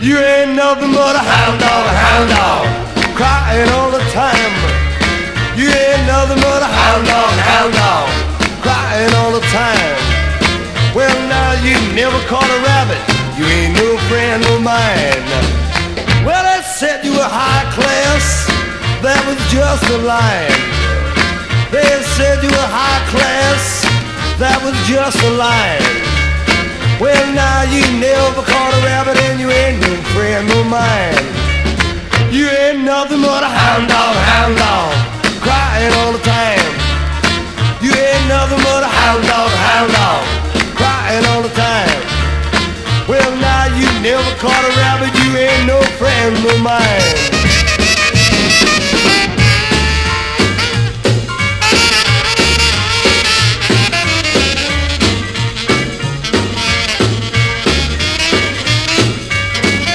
You ain't nothing but a hound dog, crying all the time. You ain't nothing but a hound dog, crying all the time. Well, now you never caught a rabbit, you ain't no friend of mine. Well, they said you were high class, that was just a line. They said you were high class, that was just a line. Well, now you never caught a rabbit and you ain't no friend of mine. You ain't nothing but a hound dog, crying all the time. You ain't nothing but a hound dog, crying all the time. Well, now you never caught a rabbit, you ain't no friend of mine.